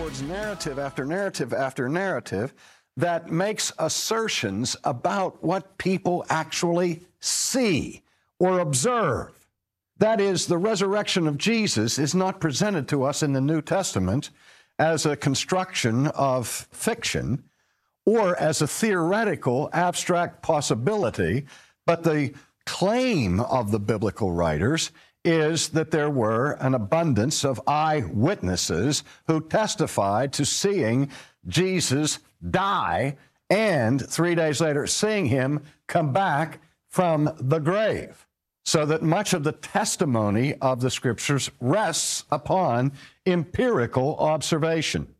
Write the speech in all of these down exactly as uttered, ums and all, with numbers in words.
forwards narrative after narrative after narrative that makes assertions about what people actually see or observe. That is, the resurrection of Jesus is not presented to us in the New Testament as a construction of fiction or as a theoretical, abstract possibility, but the claim of the biblical writers is that there were an abundance of eyewitnesses who testified to seeing Jesus die and three days later seeing him come back from the grave. So that much of the testimony of the Scriptures rests upon empirical observation.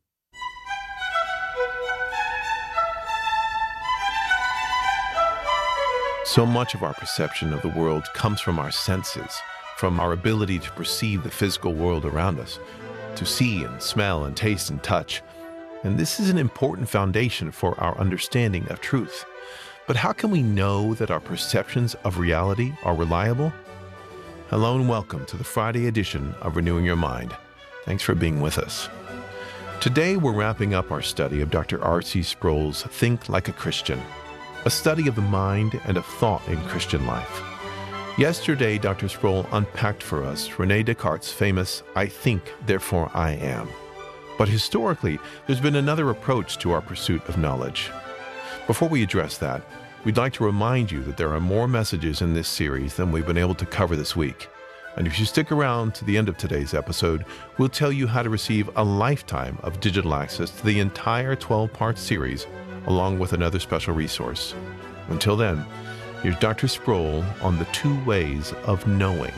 So much of our perception of the world comes from our senses, from our ability to perceive the physical world around us, to see and smell and taste and touch. And this is an important foundation for our understanding of truth. But how can we know that our perceptions of reality are reliable? Hello and welcome to the Friday edition of Renewing Your Mind. Thanks for being with us. Today we're wrapping up our study of Doctor R C Sproul's Think Like a Christian, a study of the mind and of thought in Christian life. Yesterday, Doctor Sproul unpacked for us René Descartes' famous "I think, therefore I am." But historically, there's been another approach to our pursuit of knowledge. Before we address that, we'd like to remind you that there are more messages in this series than we've been able to cover this week. And if you stick around to the end of today's episode, we'll tell you how to receive a lifetime of digital access to the entire twelve-part series, along with another special resource. Until then, here's Doctor Sproul on the two ways of knowing.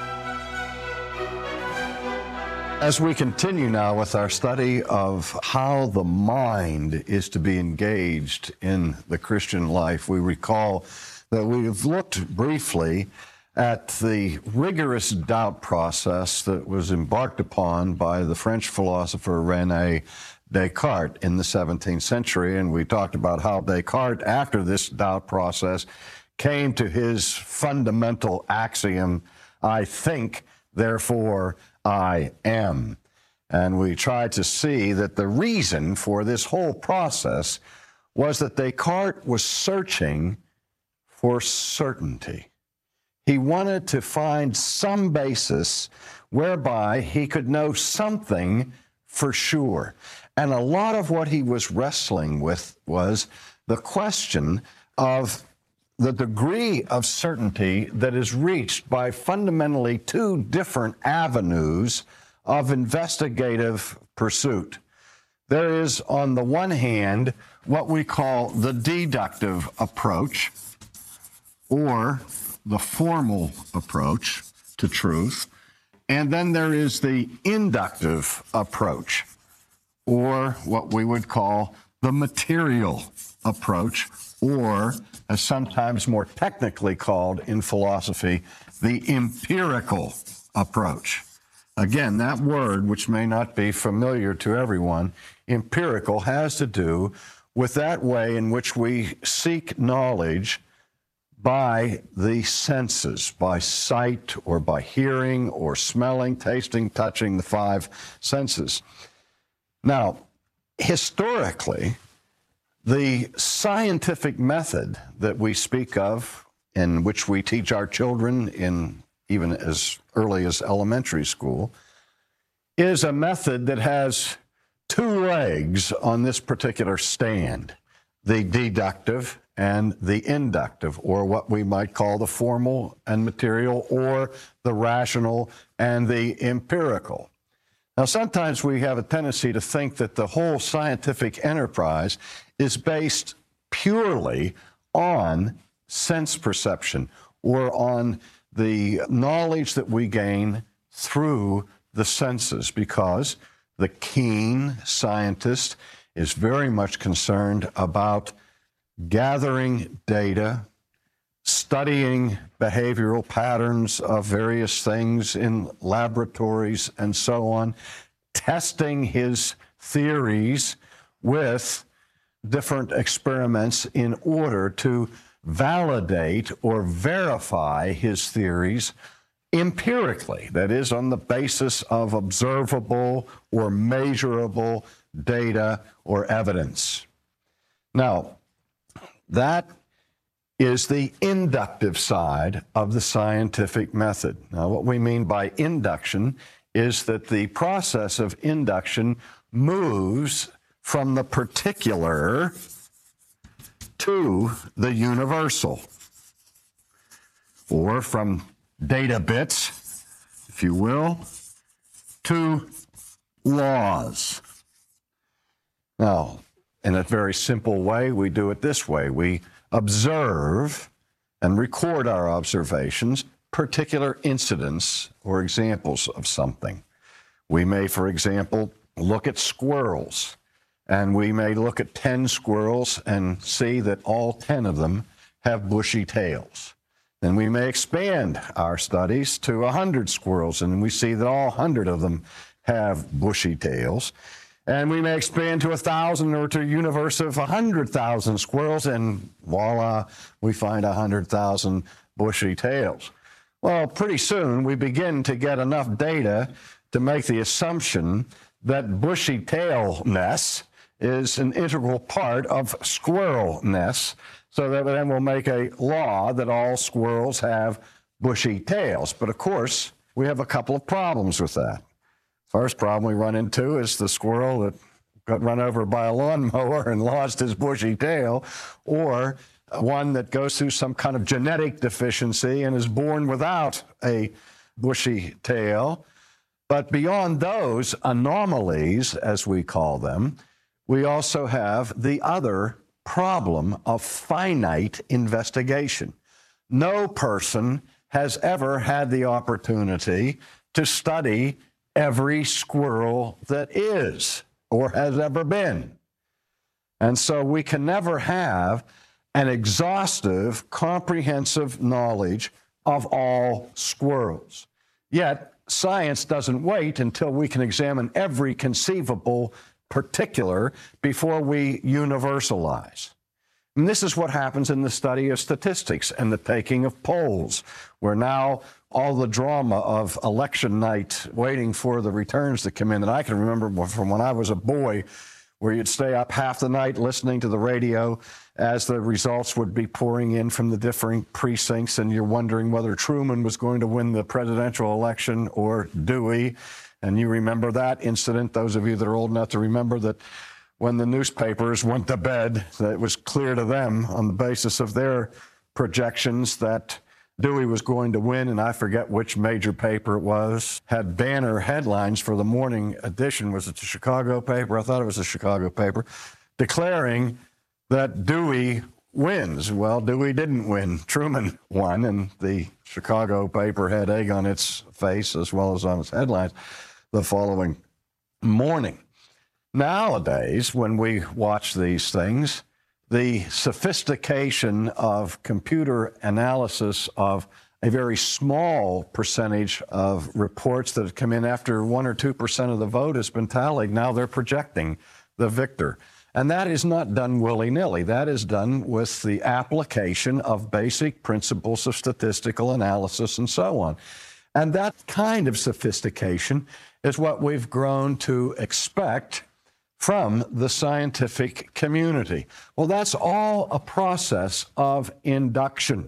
As we continue now with our study of how the mind is to be engaged in the Christian life, we recall that we've looked briefly at the rigorous doubt process that was embarked upon by the French philosopher René Descartes in the seventeenth century, and we talked about how Descartes, after this doubt process, came to his fundamental axiom, "I think, therefore I am." And we tried to see that the reason for this whole process was that Descartes was searching for certainty. He wanted to find some basis whereby he could know something for sure. And a lot of what he was wrestling with was the question of the degree of certainty that is reached by fundamentally two different avenues of investigative pursuit. There is, on the one hand, what we call the deductive approach, or the formal approach to truth, and then there is the inductive approach, or what we would call the material approach, or, as sometimes more technically called in philosophy, the empirical approach. Again, that word, which may not be familiar to everyone, empirical, has to do with that way in which we seek knowledge by the senses, by sight or by hearing or smelling, tasting, touching, the five senses. Now, historically, the scientific method that we speak of, in which we teach our children in even as early as elementary school, is a method that has two legs on this particular stand, the deductive and the inductive, or what we might call the formal and material, or the rational and the empirical. Now, sometimes we have a tendency to think that the whole scientific enterprise is based purely on sense perception or on the knowledge that we gain through the senses, because the keen scientist is very much concerned about gathering data, studying behavioral patterns of various things in laboratories and so on, testing his theories with different experiments in order to validate or verify his theories empirically, that is, on the basis of observable or measurable data or evidence. Now, that is the inductive side of the scientific method. Now, what we mean by induction is that the process of induction moves from the particular to the universal, or from data bits, if you will, to laws. Now, in a very simple way, we do it this way. We observe and record our observations, particular incidents or examples of something. We may, for example, look at squirrels, and we may look at ten squirrels and see that all ten of them have bushy tails. Then we may expand our studies to one hundred squirrels, and we see that all one hundred of them have bushy tails. And we may expand to one thousand or to a universe of one hundred thousand squirrels, and voila, we find one hundred thousand bushy tails. Well, pretty soon we begin to get enough data to make the assumption that bushy tailness is an integral part of squirrelness, so that then we'll make a law that all squirrels have bushy tails. But of course, we have a couple of problems with that. First problem we run into is the squirrel that got run over by a lawnmower and lost his bushy tail, or one that goes through some kind of genetic deficiency and is born without a bushy tail. But beyond those anomalies, as we call them, we also have the other problem of finite investigation. No person has ever had the opportunity to study every squirrel that is or has ever been. And so we can never have an exhaustive, comprehensive knowledge of all squirrels. Yet, science doesn't wait until we can examine every conceivable particular before we universalize. And this is what happens in the study of statistics and the taking of polls, where now all the drama of election night waiting for the returns to come in that I can remember from when I was a boy, where you'd stay up half the night listening to the radio as the results would be pouring in from the different precincts, and you're wondering whether Truman was going to win the presidential election or Dewey. And you remember that incident, those of you that are old enough to remember that when the newspapers went to bed, that it was clear to them on the basis of their projections that Dewey was going to win, and I forget which major paper it was, had banner headlines for the morning edition. Was it the Chicago paper? I thought it was the Chicago paper, declaring that Dewey wins. Well, Dewey didn't win. Truman won, and the Chicago paper had egg on its face as well as on its headlines the following morning. Nowadays, when we watch these things, the sophistication of computer analysis of a very small percentage of reports that have come in after one or two percent of the vote has been tallied, now they're projecting the victor. And that is not done willy-nilly. That is done with the application of basic principles of statistical analysis and so on. And that kind of sophistication is what we've grown to expect from the scientific community. Well, that's all a process of induction.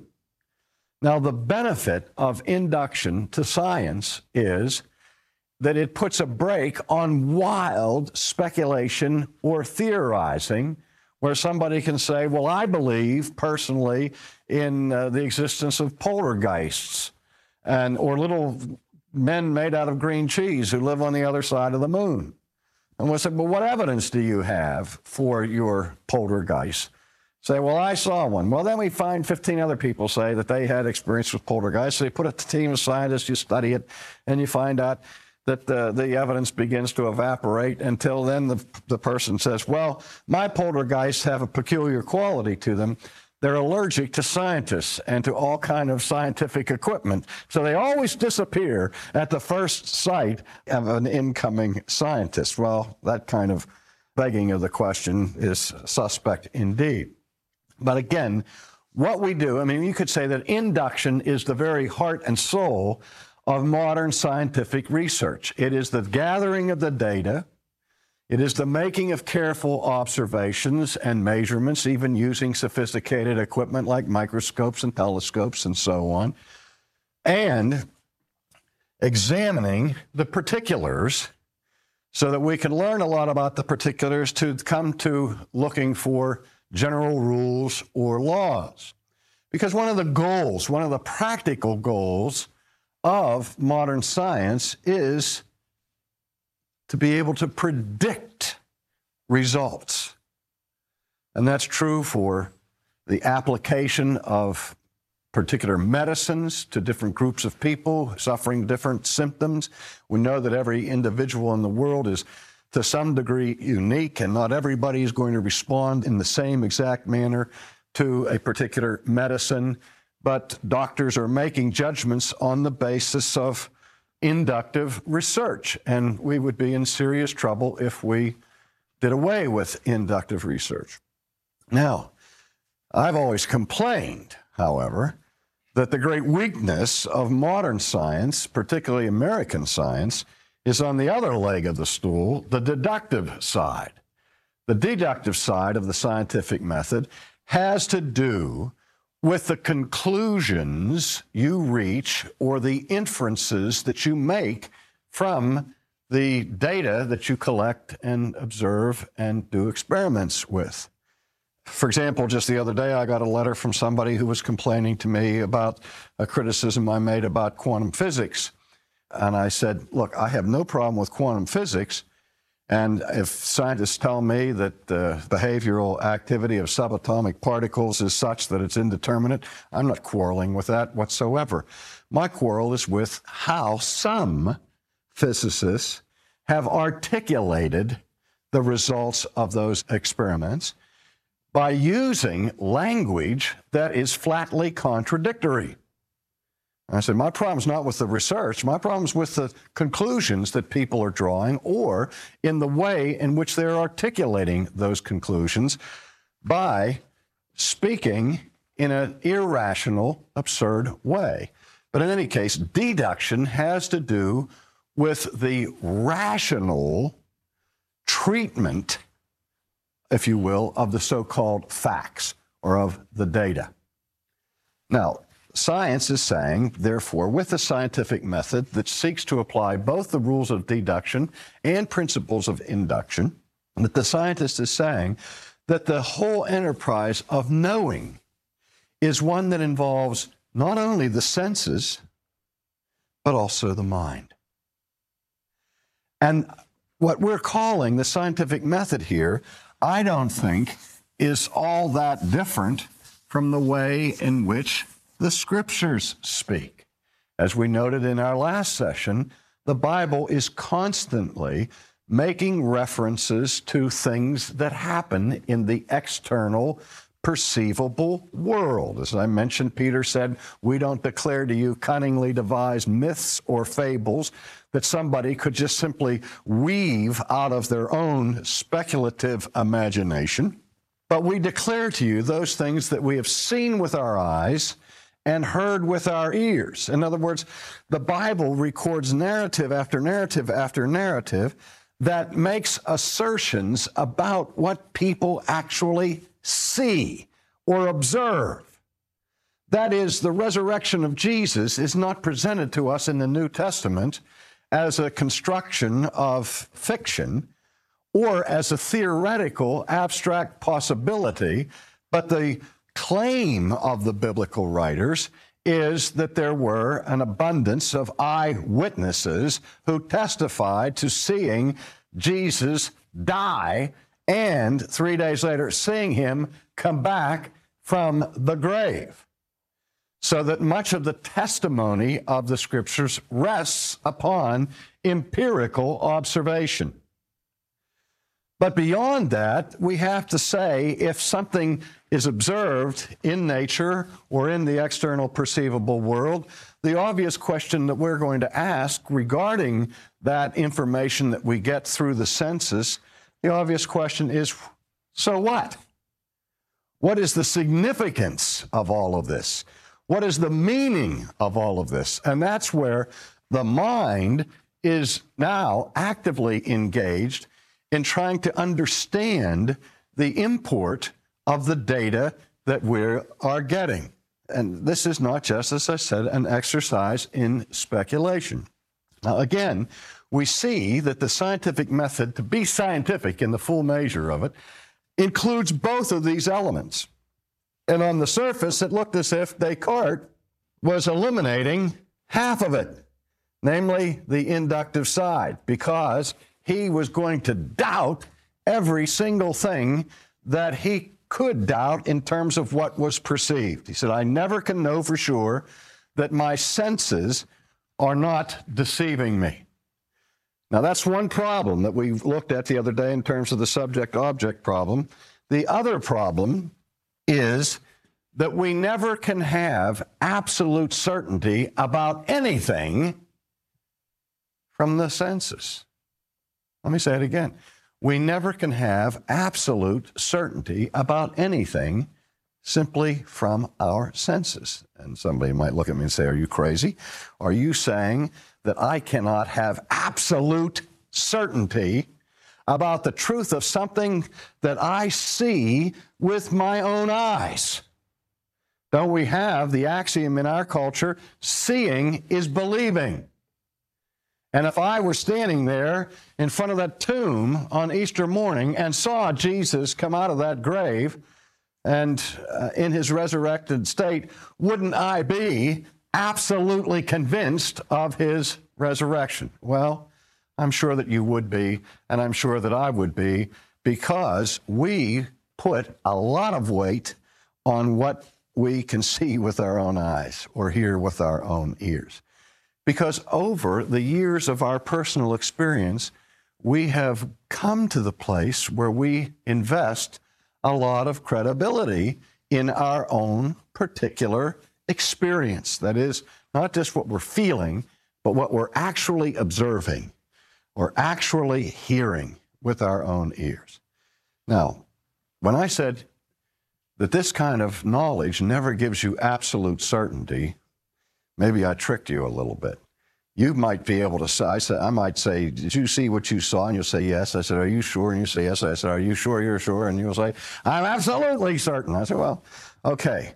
Now, the benefit of induction to science is that it puts a brake on wild speculation or theorizing, where somebody can say, well, I believe personally in uh, the existence of poltergeists and or little men made out of green cheese who live on the other side of the moon. And we'll say, well, what evidence do you have for your poltergeist? Say, well, I saw one. Well, then we find fifteen other people say that they had experience with poltergeists. So you put a team of scientists, you study it, and you find out that the, the evidence begins to evaporate until then the, the person says, well, my poltergeists have a peculiar quality to them. They're allergic to scientists and to all kind of scientific equipment. So they always disappear at the first sight of an incoming scientist. Well, that kind of begging of the question is suspect indeed. But again, what we do, I mean, you could say that induction is the very heart and soul of modern scientific research. It is the gathering of the data. It is the making of careful observations and measurements, even using sophisticated equipment like microscopes and telescopes and so on, and examining the particulars so that we can learn a lot about the particulars to come to looking for general rules or laws. Because one of the goals, one of the practical goals of modern science is to be able to predict results. And that's true for the application of particular medicines to different groups of people suffering different symptoms. We know that every individual in the world is to some degree unique, and not everybody is going to respond in the same exact manner to a particular medicine, but doctors are making judgments on the basis of inductive research, and we would be in serious trouble if we did away with inductive research. Now, I've always complained, however, that the great weakness of modern science, particularly American science, is on the other leg of the stool, the deductive side. The deductive side of the scientific method has to do with the conclusions you reach or the inferences that you make from the data that you collect and observe and do experiments with. For example, just the other day, I got a letter from somebody who was complaining to me about a criticism I made about quantum physics. And I said, look, I have no problem with quantum physics. And if scientists tell me that the behavioral activity of subatomic particles is such that it's indeterminate, I'm not quarreling with that whatsoever. My quarrel is with how some physicists have articulated the results of those experiments by using language that is flatly contradictory. I said, my problem's not with the research. My problem's with the conclusions that people are drawing or in the way in which they're articulating those conclusions by speaking in an irrational, absurd way. But in any case, deduction has to do with the rational treatment, if you will, of the so-called facts or of the data. Now, science is saying, therefore, with the scientific method that seeks to apply both the rules of deduction and principles of induction, that the scientist is saying that the whole enterprise of knowing is one that involves not only the senses, but also the mind. And what we're calling the scientific method here, I don't think, is all that different from the way in which the Scriptures speak. As we noted in our last session, the Bible is constantly making references to things that happen in the external, perceivable world. As I mentioned, Peter said, we don't declare to you cunningly devised myths or fables that somebody could just simply weave out of their own speculative imagination, but we declare to you those things that we have seen with our eyes and heard with our ears. In other words, the Bible records narrative after narrative after narrative that makes assertions about what people actually see or observe. That is, the resurrection of Jesus is not presented to us in the New Testament as a construction of fiction or as a theoretical abstract possibility, but the claim of the biblical writers is that there were an abundance of eyewitnesses who testified to seeing Jesus die and three days later seeing him come back from the grave. So that much of the testimony of the Scriptures rests upon empirical observation. But beyond that, we have to say if something is observed in nature or in the external perceivable world, the obvious question that we're going to ask regarding that information that we get through the senses, the obvious question is, so what? What is the significance of all of this? What is the meaning of all of this? And that's where The mind is now actively engaged in trying to understand the import of the data that we are getting. And this is not just, as I said, an exercise in speculation. Now, again, we see that the scientific method, to be scientific in the full measure of it, includes both of these elements. And on the surface, it looked as if Descartes was eliminating half of it, namely the inductive side, because he was going to doubt every single thing that he could doubt in terms of what was perceived. He said, I never can know for sure that my senses are not deceiving me. Now, that's one problem that we looked at the other day in terms of the subject-object problem. The other problem is that we never can have absolute certainty about anything from the senses. Let me say it again. We never can have absolute certainty about anything simply from our senses. And somebody might look at me and say, are you crazy? Are you saying that I cannot have absolute certainty about the truth of something that I see with my own eyes? Don't we have the axiom in our culture, seeing is believing? And if I were standing there in front of that tomb on Easter morning and saw Jesus come out of that grave and uh, in his resurrected state, wouldn't I be absolutely convinced of his resurrection? Well, I'm sure that you would be, and I'm sure that I would be, because we put a lot of weight on what we can see with our own eyes or hear with our own ears. Because over the years of our personal experience, we have come to the place where we invest a lot of credibility in our own particular experience. That is, not just what we're feeling, but what we're actually observing or actually hearing with our own ears. Now, when I said that this kind of knowledge never gives you absolute certainty, maybe I tricked you a little bit. You might be able to say, I, said, I might say, did you see what you saw? And you'll say, yes. I said, are you sure? And you say, yes. I said, are you sure you're sure? And you'll say, I'm absolutely certain. I said, well, okay.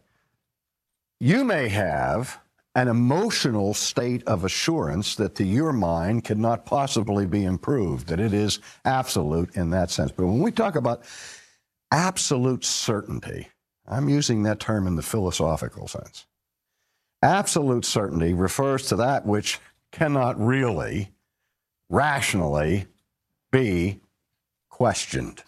You may have an emotional state of assurance that to your mind cannot possibly be improved, that it is absolute in that sense. But when we talk about absolute certainty, I'm using that term in the philosophical sense. Absolute certainty refers to that which cannot really, rationally be questioned.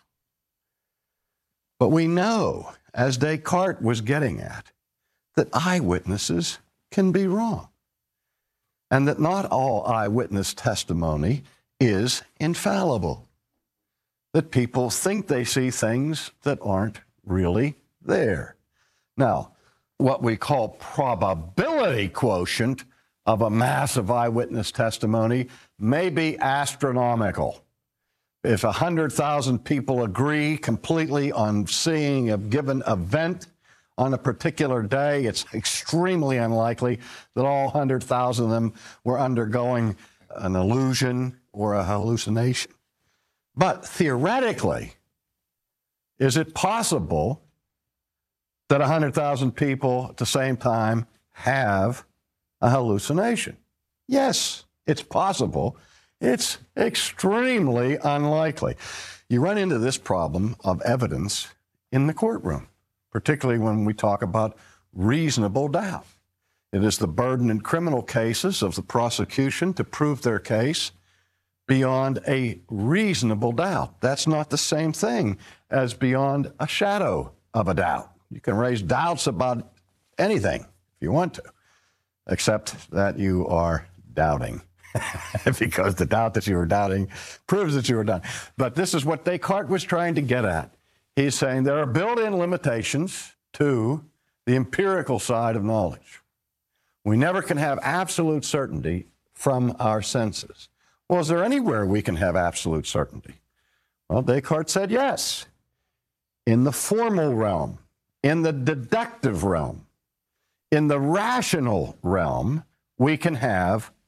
But we know, as Descartes was getting at, that eyewitnesses can be wrong, and that not all eyewitness testimony is infallible, that people think they see things that aren't really there. Now, what we call probability quotient of a massive eyewitness testimony may be astronomical. If one hundred thousand people agree completely on seeing a given event on a particular day, it's extremely unlikely that all one hundred thousand of them were undergoing an illusion or a hallucination. But theoretically, is it possible that one hundred thousand people at the same time have a hallucination? Yes, it's possible. It's extremely unlikely. You run into this problem of evidence in the courtroom, particularly when we talk about reasonable doubt. It is the burden in criminal cases of the prosecution to prove their case beyond a reasonable doubt. That's not the same thing as beyond a shadow of a doubt. You can raise doubts about anything if you want to, except that you are doubting, because the doubt that you were doubting proves that you were doubting. But this is what Descartes was trying to get at. He's saying there are built-in limitations to the empirical side of knowledge. We never can have absolute certainty from our senses. Well, is there anywhere we can have absolute certainty? Well, Descartes said yes. In the formal realm, in the deductive realm, in the rational realm, we can have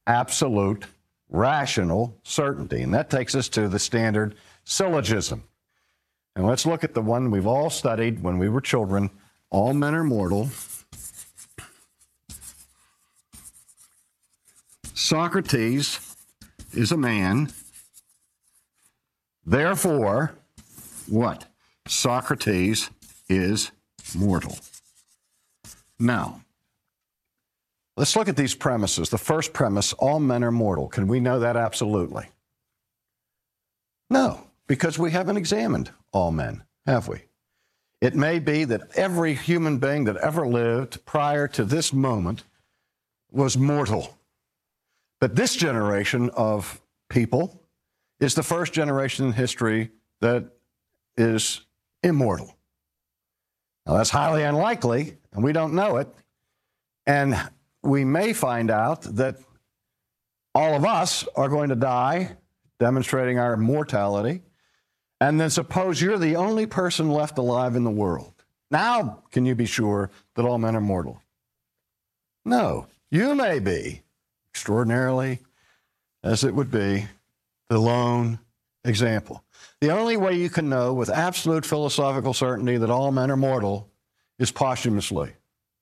absolute rational certainty. And that takes us to the standard syllogism. And let's look at the one we've all studied when we were children. All men are mortal. Socrates is a man. Therefore, what? Socrates is mortal. Now, let's look at these premises. The first premise, all men are mortal. Can we know that absolutely? No, because we haven't examined all men, have we? It may be that every human being that ever lived prior to this moment was mortal. But this generation of people is the first generation in history that is immortal. Now, that's highly unlikely, and we don't know it. And we may find out that all of us are going to die, demonstrating our mortality. And then suppose you're the only person left alive in the world. Now, can you be sure that all men are mortal? No, you may be, extraordinarily as it would be, the lone example. The only way you can know with absolute philosophical certainty that all men are mortal is posthumously.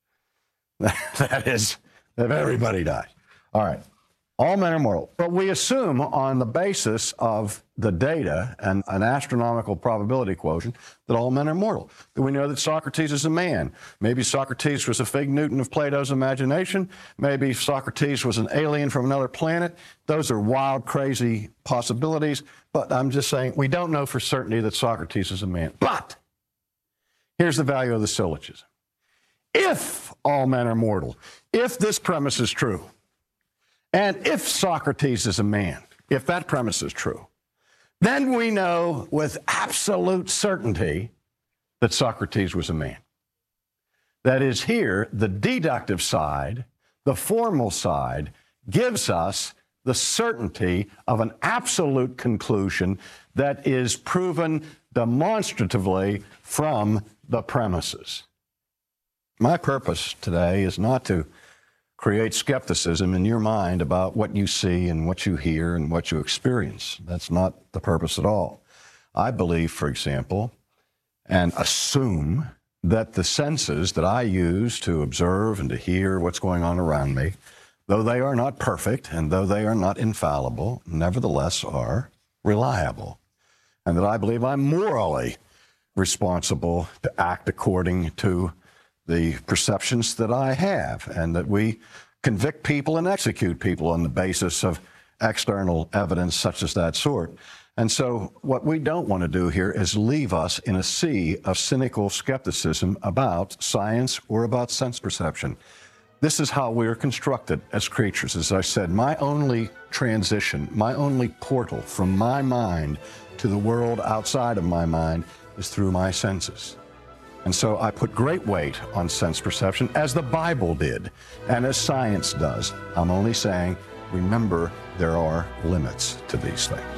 That is, if everybody dies. All right. All men are mortal. But we assume on the basis of the data and an astronomical probability quotient that all men are mortal. That we know that Socrates is a man. Maybe Socrates was a fig Newton of Plato's imagination. Maybe Socrates was an alien from another planet. Those are wild, crazy possibilities. But I'm just saying we don't know for certainty that Socrates is a man. But here's the value of the syllogism. If all men are mortal, if this premise is true, and if Socrates is a man, if that premise is true, then we know with absolute certainty that Socrates was a man. That is, here, the deductive side, the formal side, gives us the certainty of an absolute conclusion that is proven demonstratively from the premises. My purpose today is not to create skepticism in your mind about what you see and what you hear and what you experience. That's not the purpose at all. I believe, for example, and assume that the senses that I use to observe and to hear what's going on around me, though they are not perfect and though they are not infallible, nevertheless are reliable. And that I believe I'm morally responsible to act according to the perceptions that I have, and that we convict people and execute people on the basis of external evidence such as that sort. And so what we don't want to do here is leave us in a sea of cynical skepticism about science or about sense perception. This is how we are constructed as creatures. As I said, my only transition, my only portal from my mind to the world outside of my mind is through my senses. And so I put great weight on sense perception, as the Bible did, and as science does. I'm only saying, remember, there are limits to these things.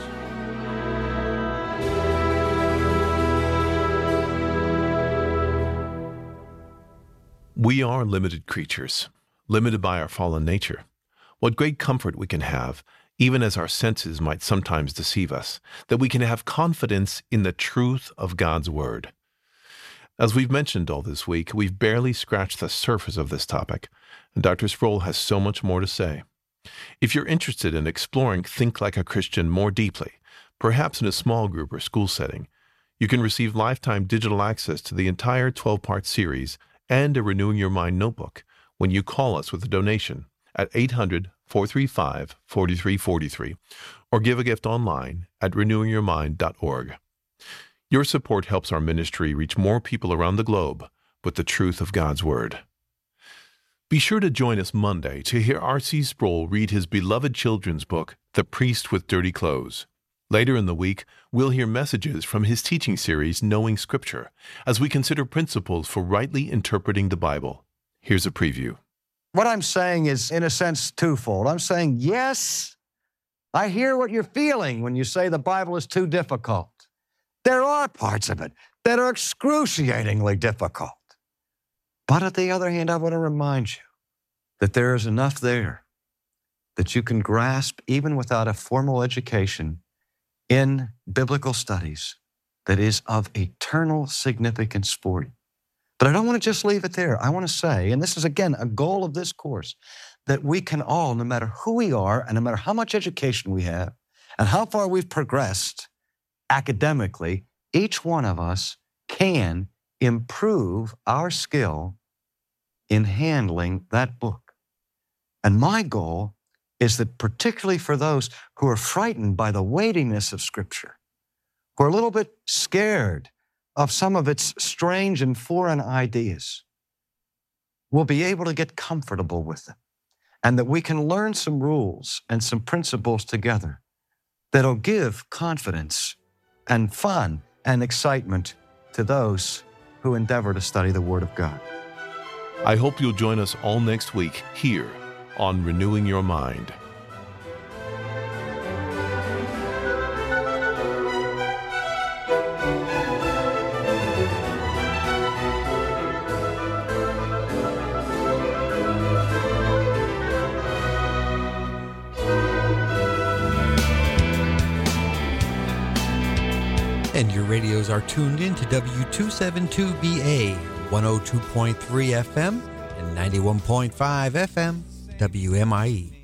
We are limited creatures, limited by our fallen nature. What great comfort we can have, even as our senses might sometimes deceive us, that we can have confidence in the truth of God's Word. As we've mentioned all this week, we've barely scratched the surface of this topic, and Doctor Sproul has so much more to say. If you're interested in exploring Think Like a Christian more deeply, perhaps in a small group or school setting, you can receive lifetime digital access to the entire twelve-part series and a Renewing Your Mind notebook when you call us with a donation at eight hundred, four three five, four three four three or give a gift online at renewing your mind dot org. Your support helps our ministry reach more people around the globe with the truth of God's Word. Be sure to join us Monday to hear R C Sproul read his beloved children's book, The Priest with Dirty Clothes. Later in the week, we'll hear messages from his teaching series, Knowing Scripture, as we consider principles for rightly interpreting the Bible. Here's a preview. What I'm saying is, in a sense, twofold. I'm saying, yes, I hear what you're feeling when you say the Bible is too difficult. There are parts of it that are excruciatingly difficult. But on the other hand, I want to remind you that there is enough there that you can grasp even without a formal education in biblical studies that is of eternal significance for you. But I don't want to just leave it there. I want to say, and this is again a goal of this course, that we can all, no matter who we are and no matter how much education we have and how far we've progressed academically, each one of us can improve our skill in handling that book. And my goal is that particularly for those who are frightened by the weightiness of Scripture, who are a little bit scared of some of its strange and foreign ideas, we'll be able to get comfortable with them, and that we can learn some rules and some principles together that'll give confidence and fun and excitement to those who endeavor to study the Word of God. I hope you'll join us all next week here on Renewing Your Mind. And your radios are tuned in to W two seventy-two B A, one oh two point three F M and ninety-one point five F M, W M I E.